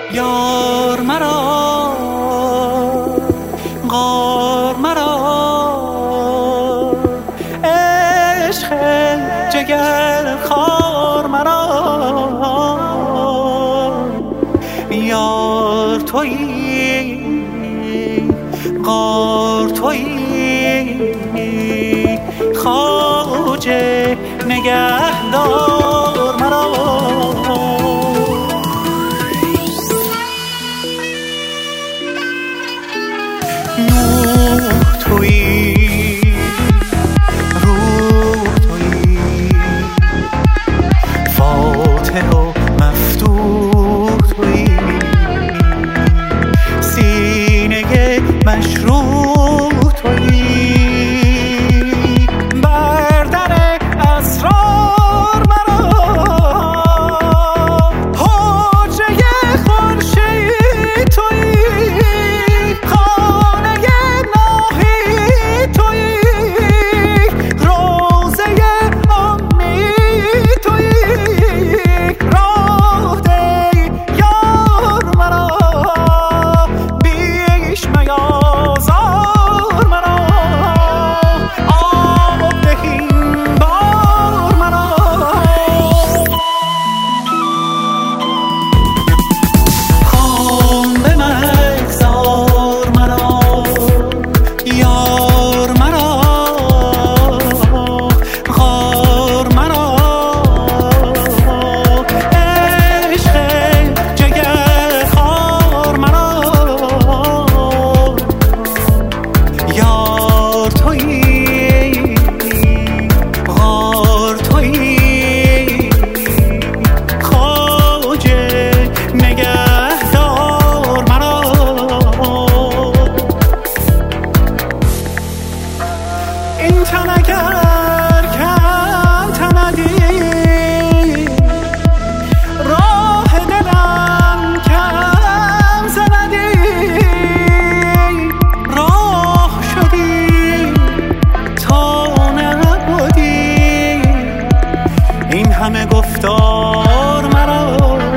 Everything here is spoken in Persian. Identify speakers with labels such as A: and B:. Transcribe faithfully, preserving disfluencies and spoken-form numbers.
A: یار مرا غار مرا عشق جگر خار مرا یار تویی غار تویی خواجه نگهدار مرا نور تویی روح تویی فاتح و مفتوح تویی سینه مشروح تویی بر در اسرار مرا حجره خورشید تویی خانه ناهی تویی روضه امید تویی راه ده یار مرا بیش میازار مرا آب دهین بار مرا خام به مگذار مرا یار مرا غار مرا عشق جگر خار مرا یار تویی غار تویی خواجه نگهدار مرا این تن اگر کم تندی راه دلم کم زندی راه شدی تا نبودی این همه گفتار مرا